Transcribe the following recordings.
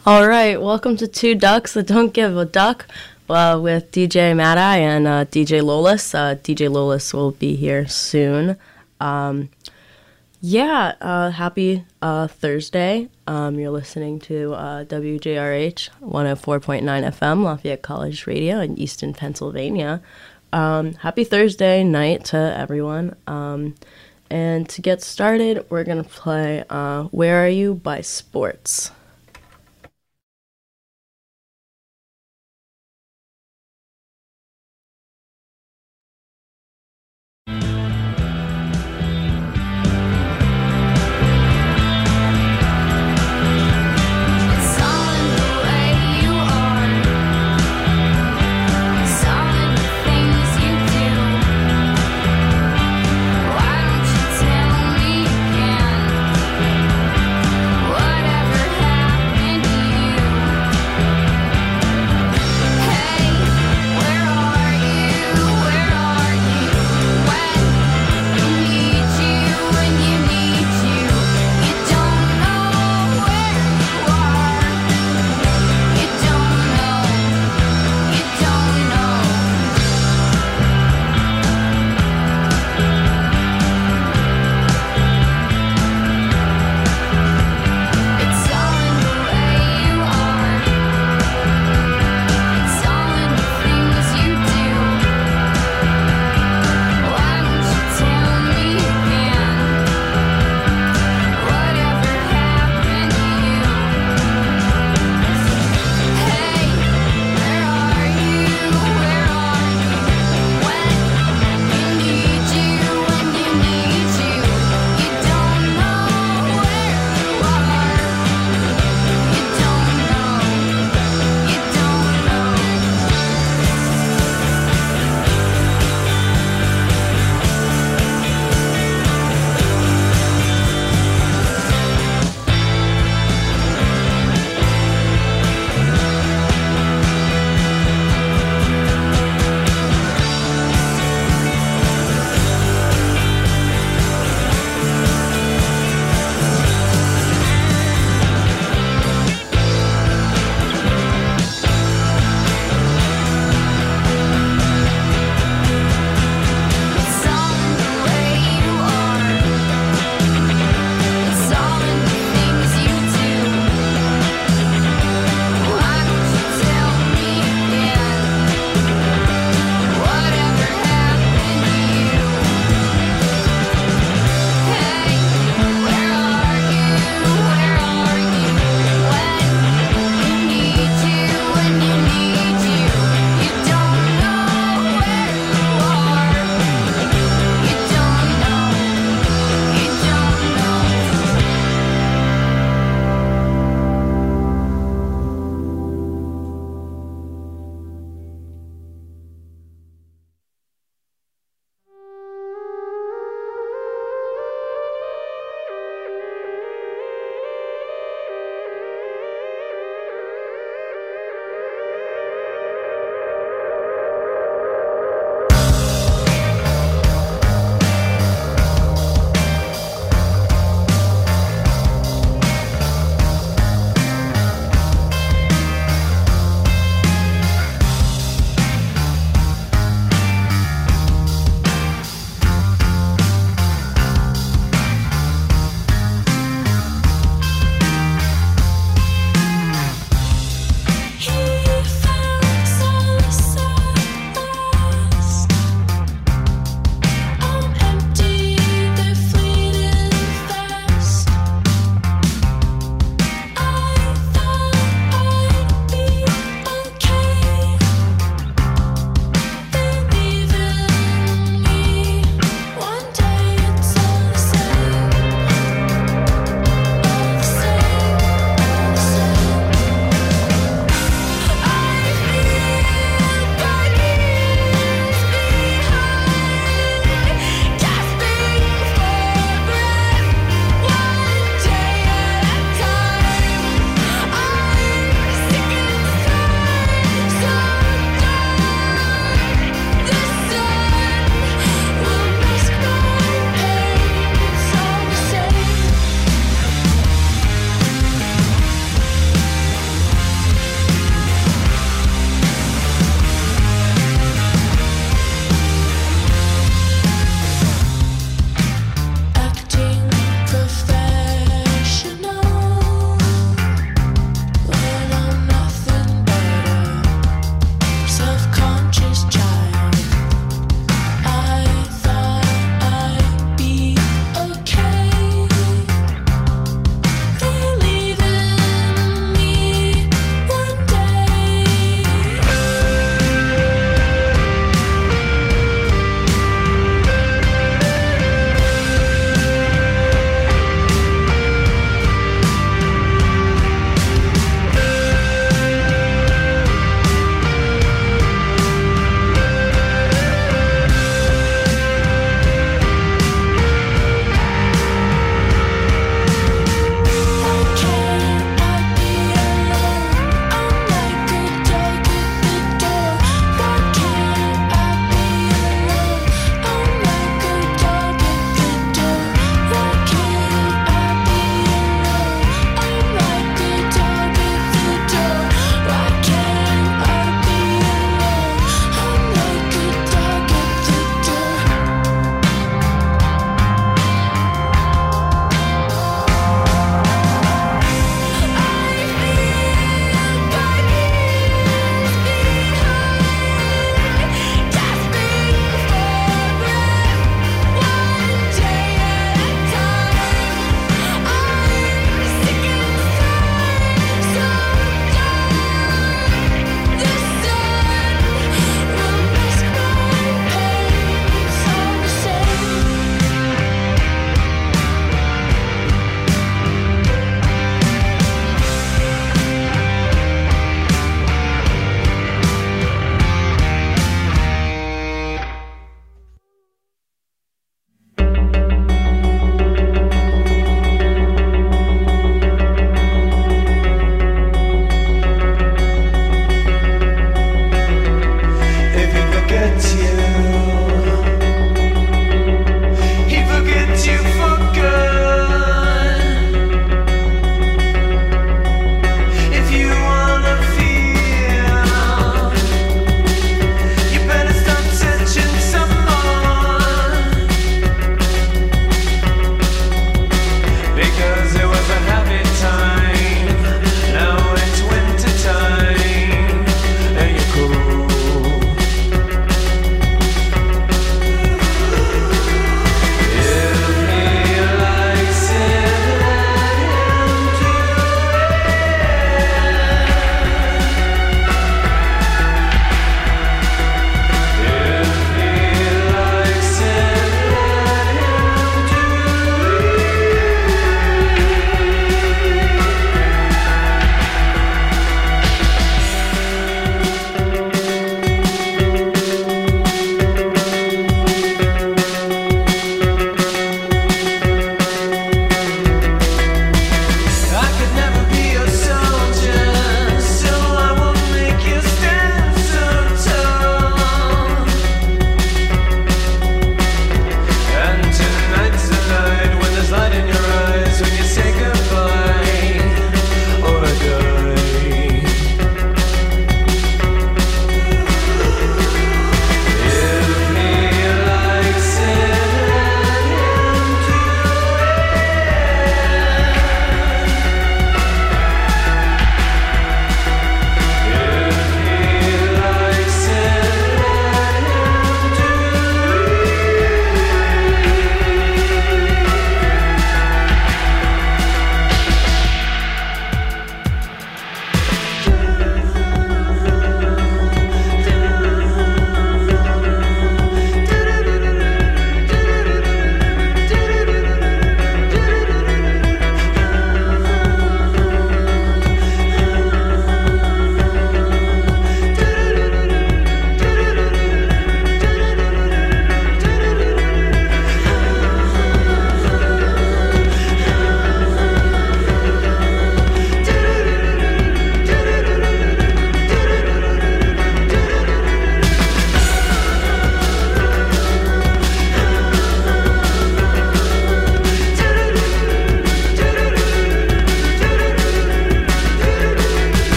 All right, welcome to Two Ducks That Don't Give a Duck with DJ Mad-Eye and DJ Lolis. DJ Lolis will be here soon. Happy Thursday. You're listening to WJRH 104.9 FM, Lafayette College Radio in Easton, Pennsylvania. Happy Thursday night to everyone. And to get started, we're going to play Where Are You by Sports. Whatever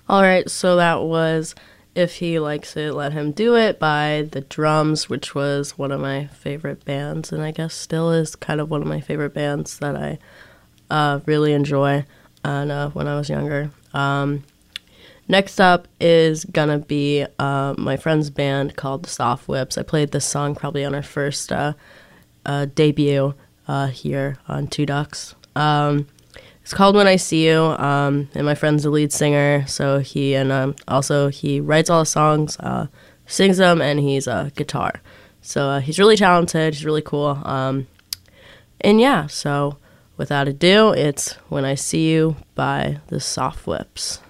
All right, so that was If He Likes It, Let Him Do It by The Drums, which was one of my favorite bands, and I guess still is kind of one of my favorite bands that I really enjoy and when I was younger. Next up is gonna be my friend's band called The Soft Whips. I played this song probably on our first debut here on Two Ducks. It's called When I See You, and my friend's the lead singer, so he writes all the songs, sings them, and he's a guitar. So he's really talented, he's really cool. And yeah, so without ado, it's When I See You by The Soft Whips.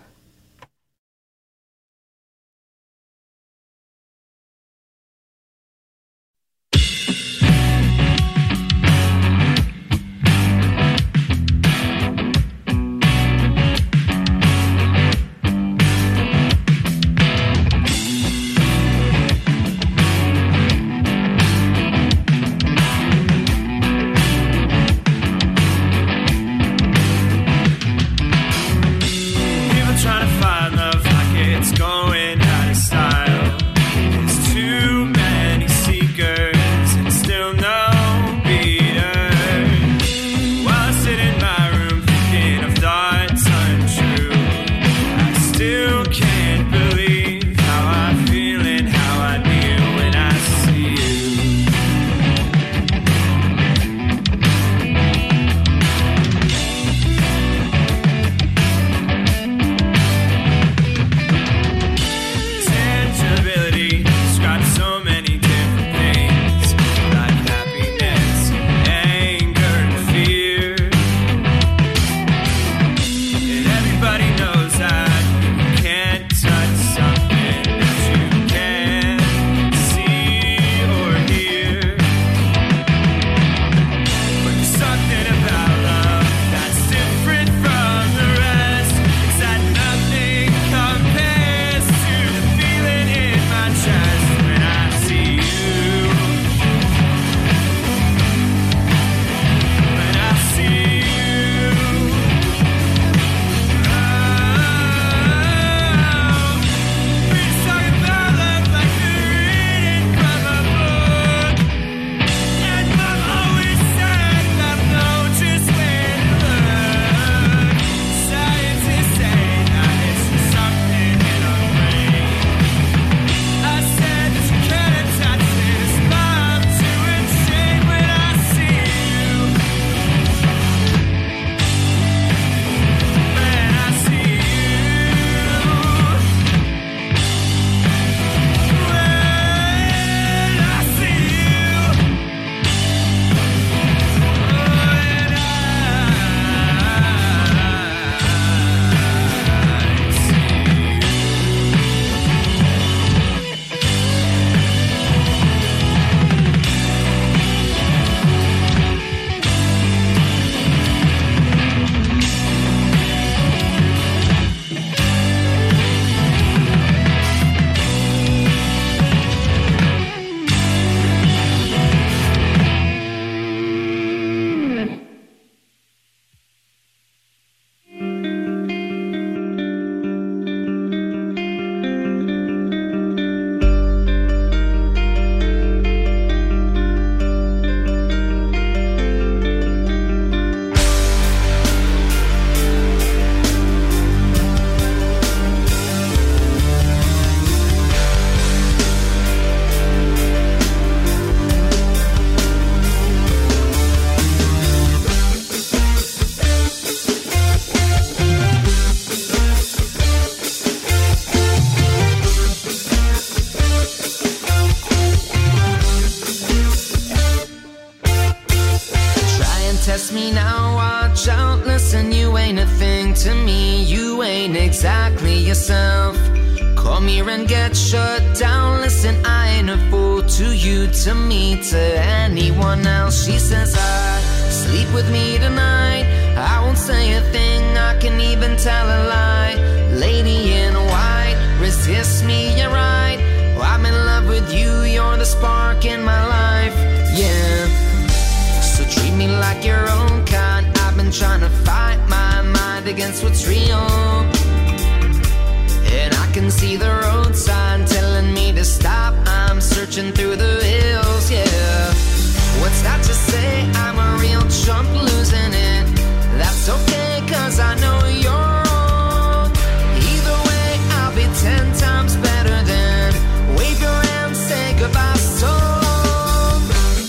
test me now, watch out, listen, you ain't a thing to me, you ain't exactly yourself. Come here and get shut down, listen, I ain't a fool to you, to me, to anyone else. She says, sleep with me tonight, I won't say a thing, I can even tell a lie. Lady in white, resist me, you're right, I'm in love with you, you're the spark in my life, yeah. So treat me like your own kind, I've been trying to fight my mind against what's real. can see the road sign telling me to stop. I'm searching through the hills, yeah. What's that to say? I'm a real chump losing it. That's okay, cause I know you're wrong. Either way, I'll be 10 times better than wave your hand, say goodbye so long.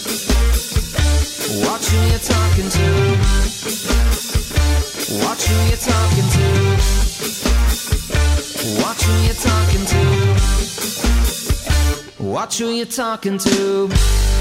Watch who you're talking to. Watch who you're talking to. Watch who you're talking to. Watch who you're talking to.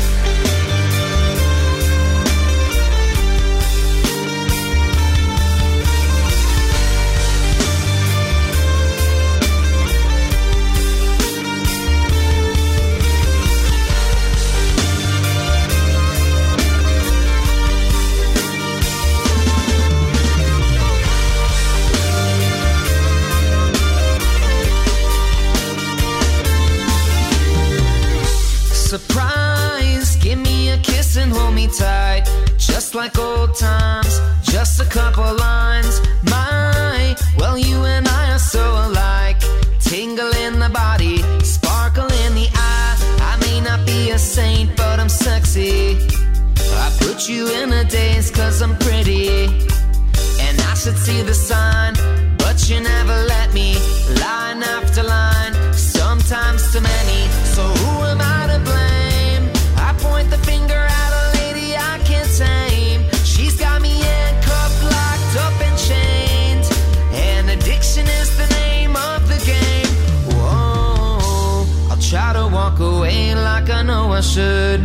Surprise, give me a kiss and hold me tight. Just like old times, just a couple lines. My, well, you and I are so alike. Tingle in the body, sparkle in the eye. I may not be a saint, but I'm sexy. I put you in a daze cause I'm pretty, and I should see the sign, but you never let me. Line after line, sometimes too many. So who am I to blame? I point the finger at a lady I can't tame. She's got me handcuffed, locked up and chained, and addiction is the name of the game. Whoa, I'll try to walk away like I know I should.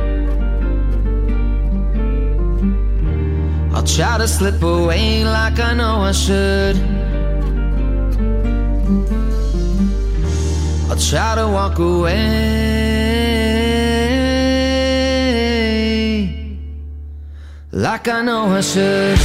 I'll try to slip away like I know I should. I'll try to walk away like I know I should.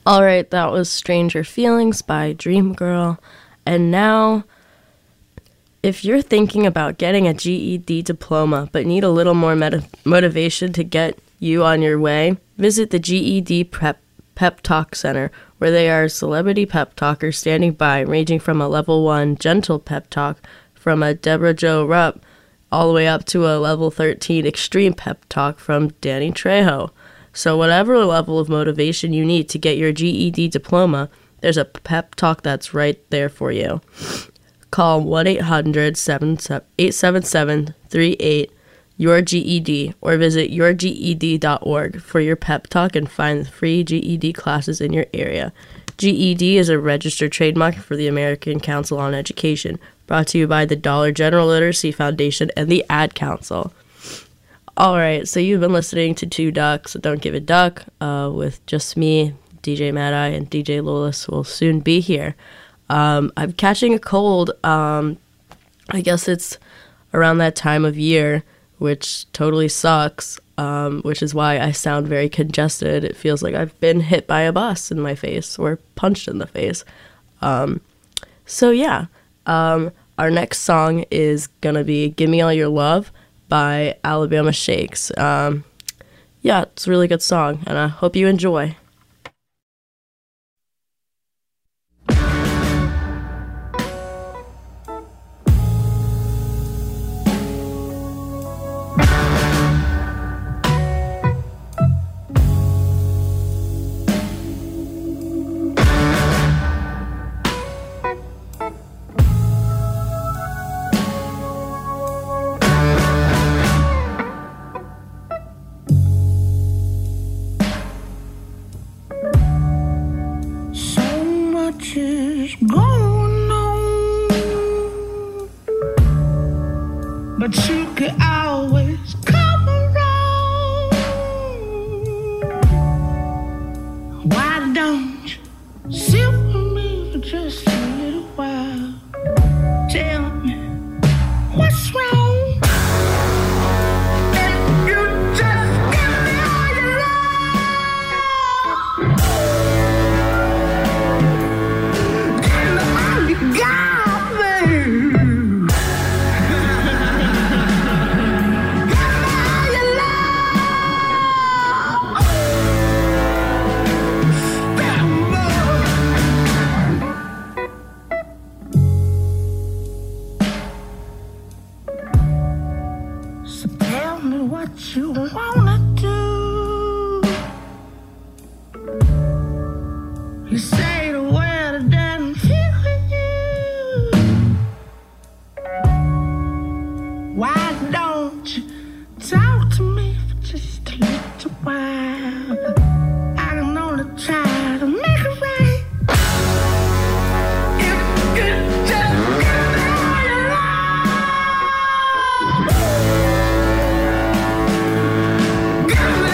All right, that was Stranger Feelings by Dreamgirl. And now, if you're thinking about getting a GED diploma but need a little more motivation to get you on your way, visit the GED Pep Talk Center, where they are celebrity pep talkers standing by, ranging from a level 1 gentle pep talk from a Deborah Jo Rupp all the way up to a level 13 extreme pep talk from Danny Trejo. So whatever level of motivation you need to get your GED diploma, there's a pep talk that's right there for you. Call 1-800-877-38-YOUR-GED or visit yourged.org for your pep talk and find free GED classes in your area. GED is a registered trademark for the American Council on Education, brought to you by the Dollar General Literacy Foundation and the Ad Council. All right, so you've been listening to Two Ducks, Don't Give a Duck, with just me, DJ Mad Eye, and DJ Lawless will soon be here. I'm catching a cold. I guess it's around that time of year, which totally sucks, which is why I sound very congested. It feels like I've been hit by a bus in my face or punched in the face. So yeah, our next song is gonna be Give Me All Your Love by Alabama Shakes. Yeah, it's a really good song, and I hope you enjoy. But you could always come around. Why don't you sit with me for just a little while? Tell me what's wrong. And you just give me all your love. Give me all you got, baby. What you wanna do? You say the word that doesn't fit with you. Why don't you talk to me for just a little while? I can only try to make it right. If you just give me all your love. Give me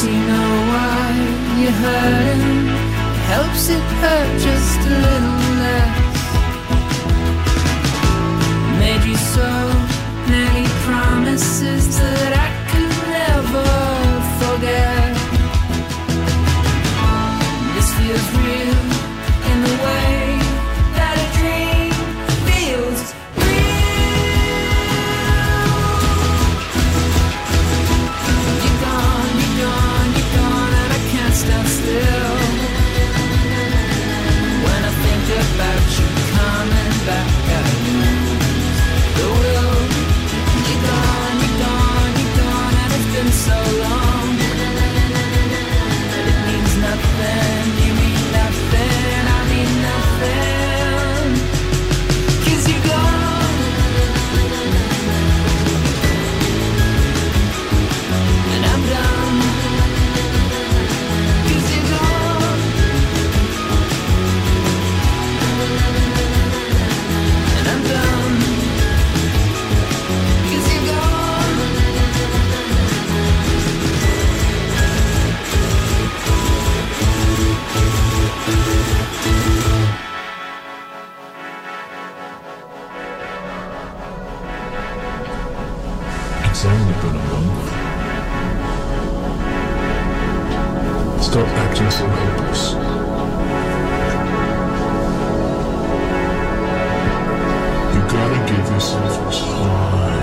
you know why you're hurting. Helps it hurt just a little less. Made you so many promises that I could never forget. This feels real in the way that a dream feels real. You're gone, you're gone, you're gone, and I can't stand still. When I think about you coming back, I lose the will. You're gone, you're gone, you're gone, and it's been so long. But it means nothing, you mean nothing, I mean nothing. 'Cause you're gone, and I'm done. 'Cause you're gone, and I'm done. 'Cause you're gone. It's only been a month. Stop acting so hopeless. You gotta give yourself time.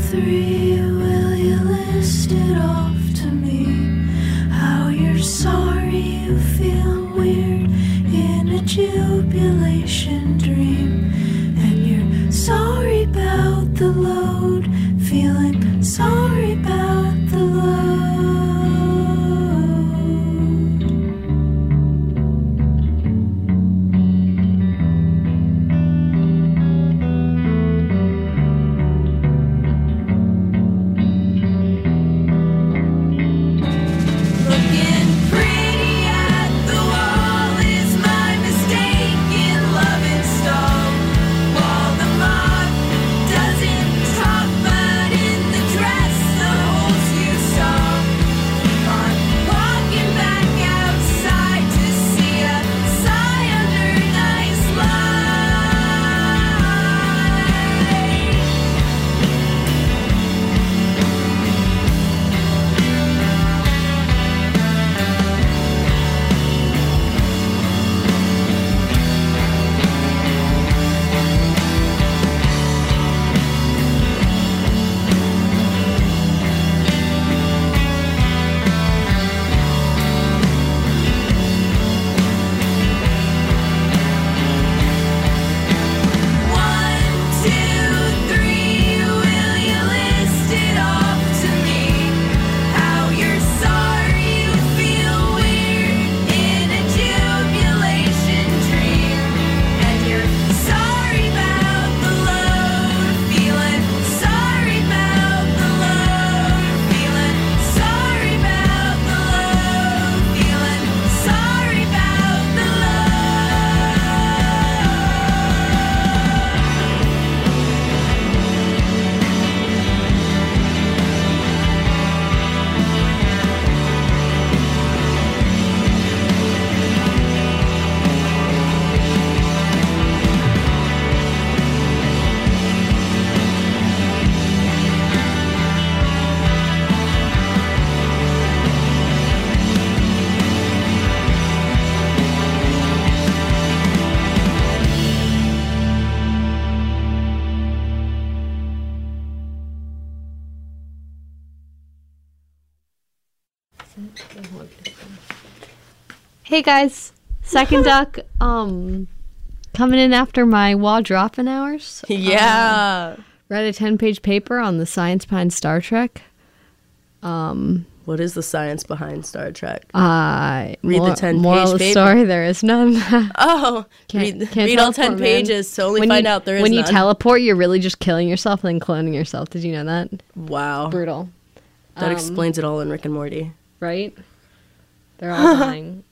three, will you list it off to me? How you're sorry you feel weird in a jubilation dream, and you're sorry about the load, feeling sorry about the load. Hey guys, Second Duck, coming in after my wall dropping hours. Yeah. Read a 10-page paper on the science behind Star Trek. What is the science behind Star Trek? Read the 10-page moral of the paper. story, there is none. Oh, Can't read all 10 teleport, man. pages to only find out there is When you none. teleport, you're really just killing yourself and then cloning yourself. Did you know that? Wow. Brutal. That explains it all in Rick and Morty. Right? They're all dying.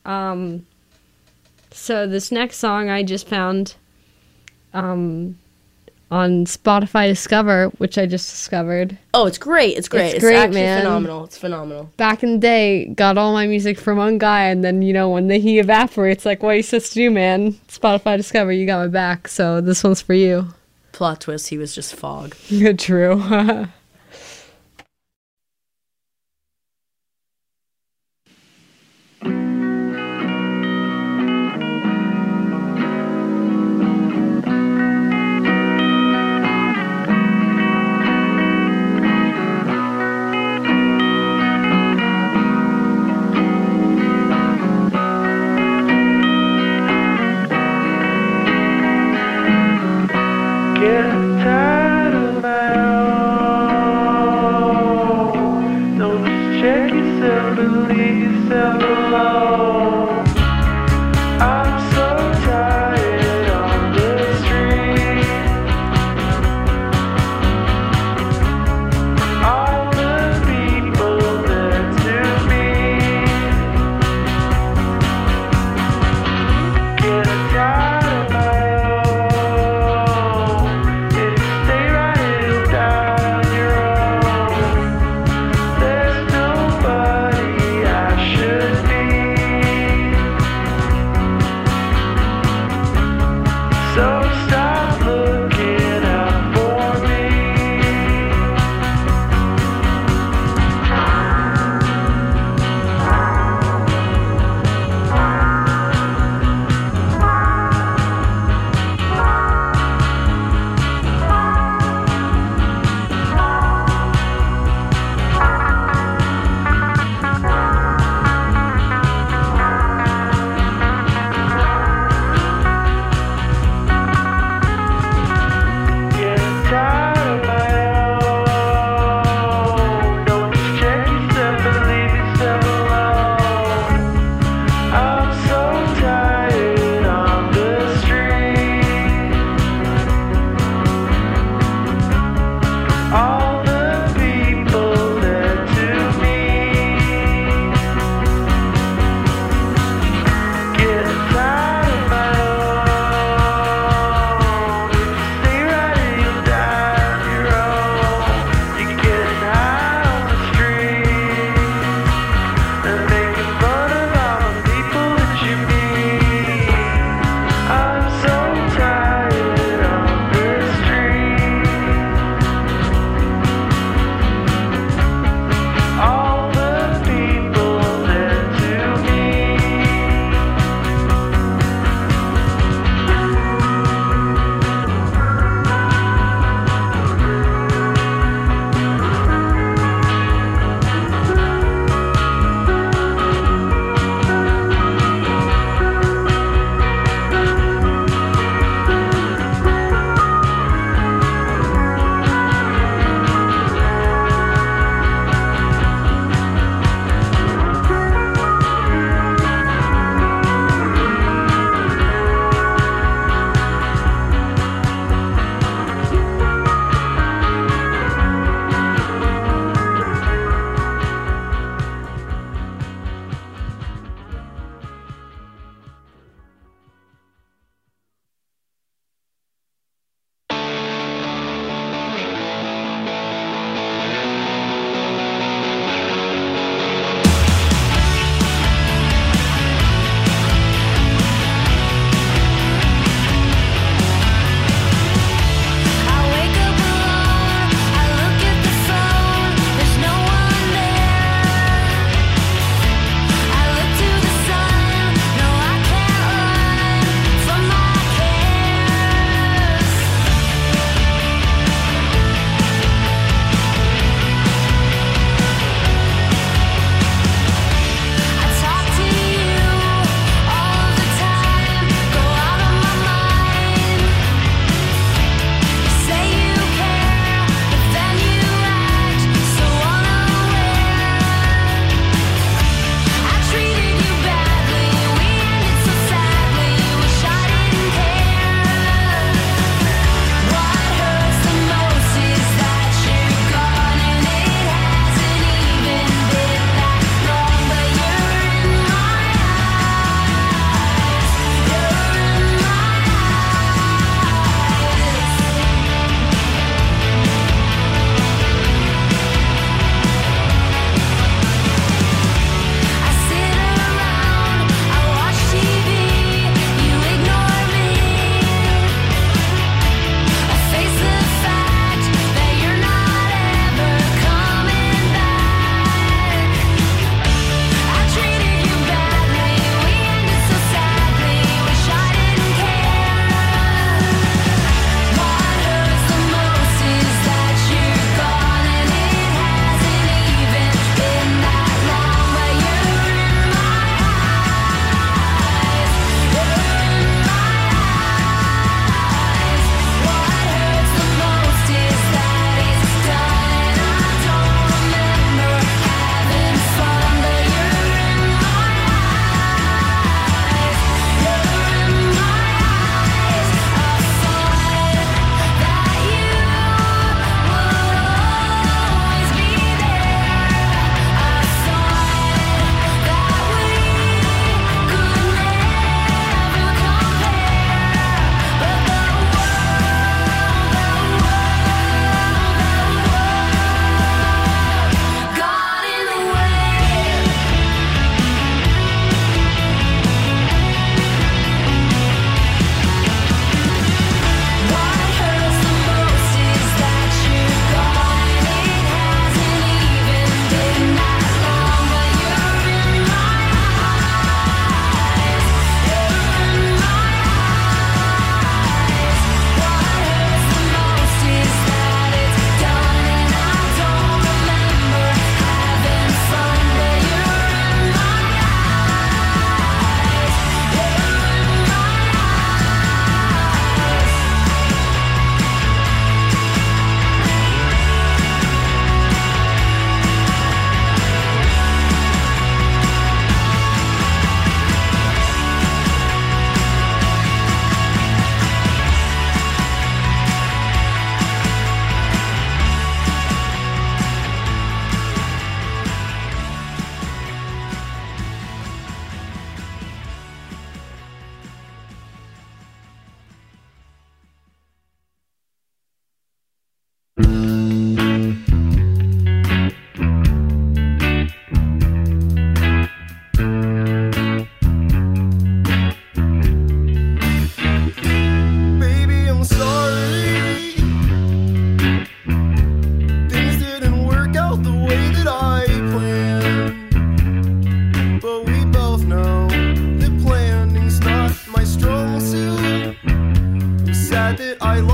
So this next song I just found on Spotify Discover, which I just discovered. Oh, it's great. It's great. It's great, actually man. phenomenal. It's phenomenal. Back in the day, got all my music from one guy, and then, you know, when he evaporates, like, what are you supposed to do, man? Spotify Discover, you got my back, so this one's for you. Plot twist, he was just fog. True. Get tired of my own. Don't just check yourself and leave yourself alone. I'm so tired on the street. All the people there to meet. Get tired of my own.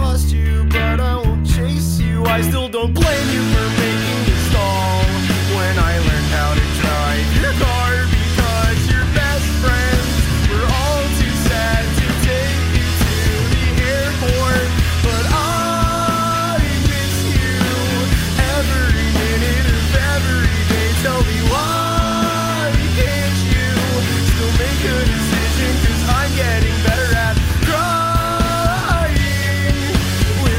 lost you, but I won't chase you. I still don't blame you for making me stall when I learned how to drive your car, because your best friends were all too sad to take you to the airport. But I miss you every minute of every day. Tell me why can't you still make a decision? 'Cause I'm getting better at crying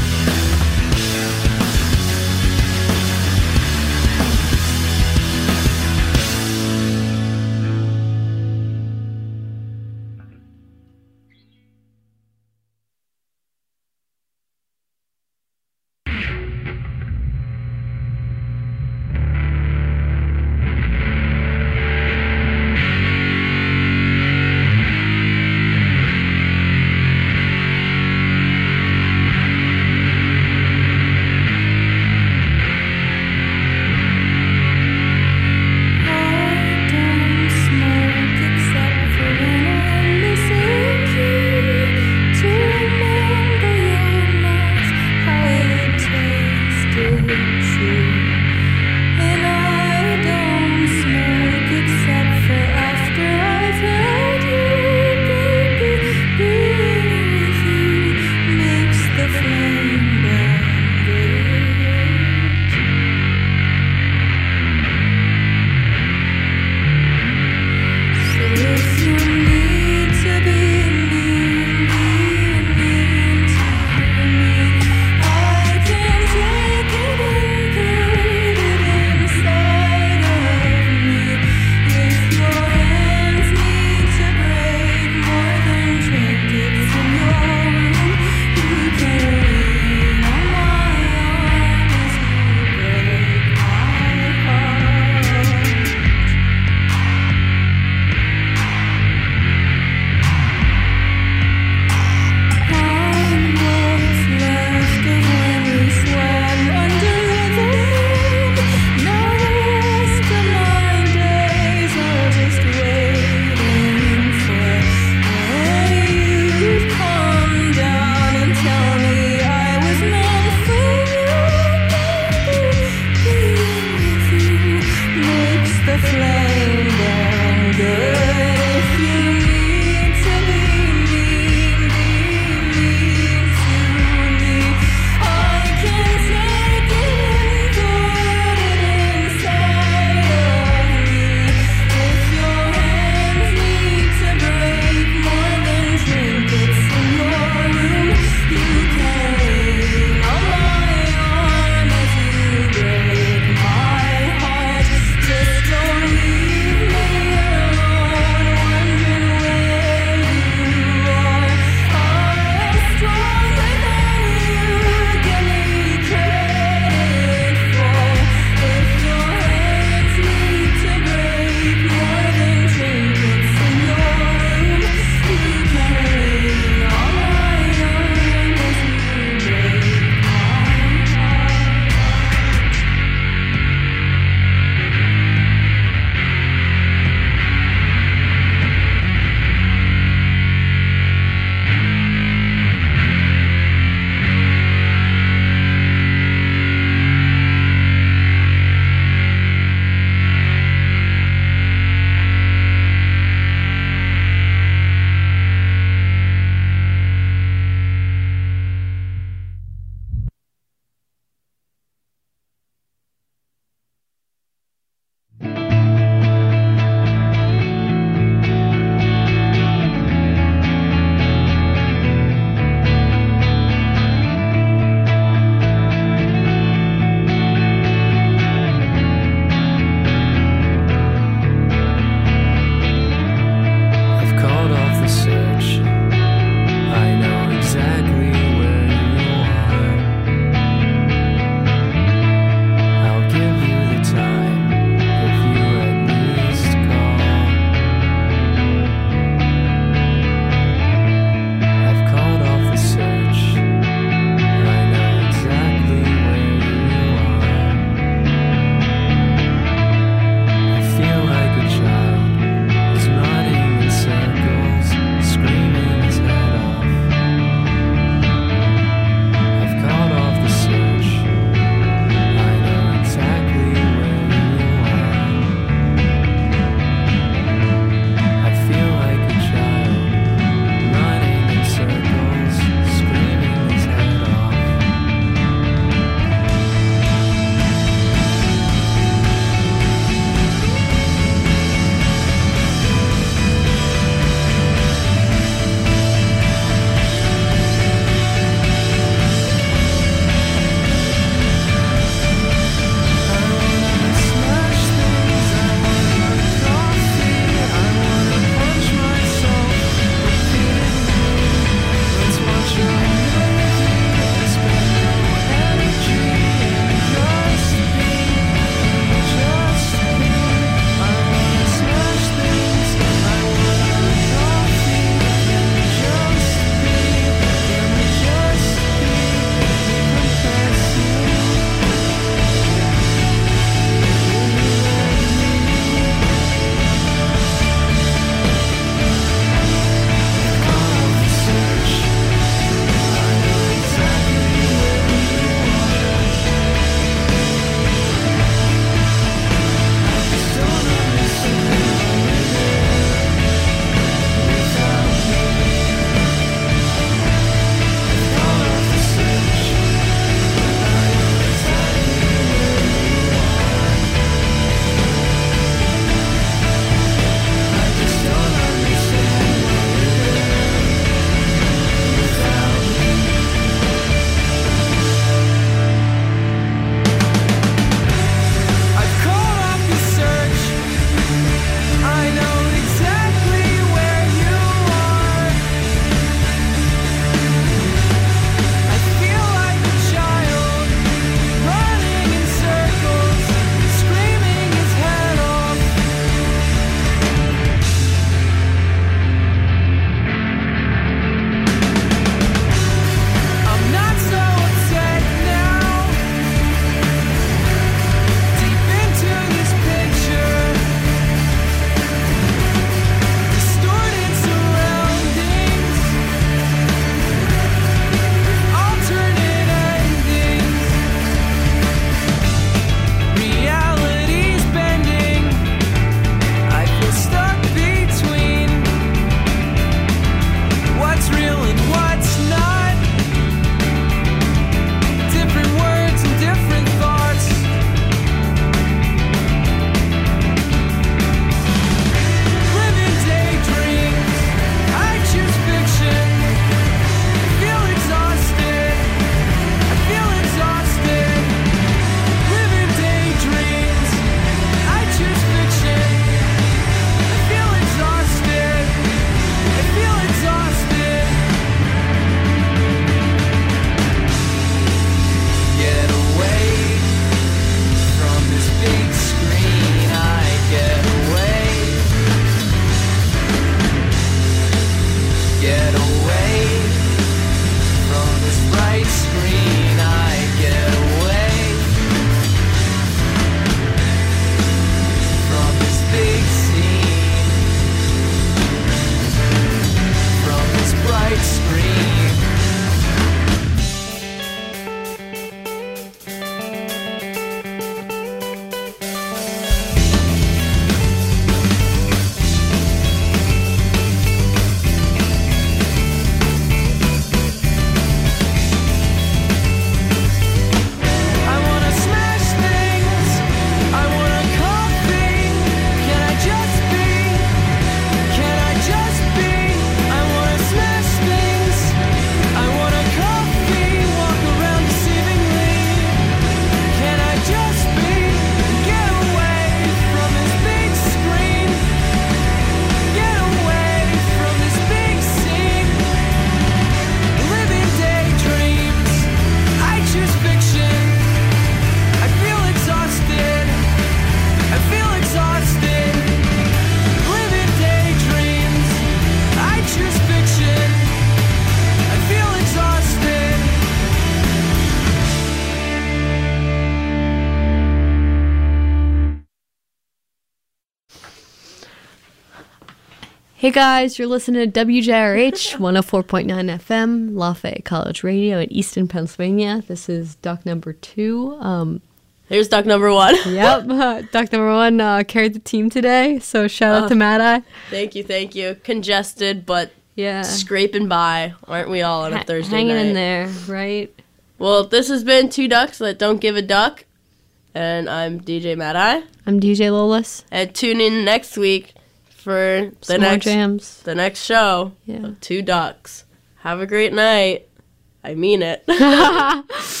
Hey guys, you're listening to WJRH 104.9 FM, Lafayette College Radio in Easton, Pennsylvania. This is duck number 2. Here's duck number 1. Yep, duck number 1 carried the team today, so shout out to Mad Eye. Thank you. Congested, but Yeah, scraping by. Aren't we all on a Thursday hanging night? in there, right? Well, this has been Two Ducks That Don't Give a Duck, and I'm DJ Mad Eye. I'm DJ Lolis. And tune in next week for Some more jams. the next show Yeah. of Two Ducks. Have a great night. I mean it.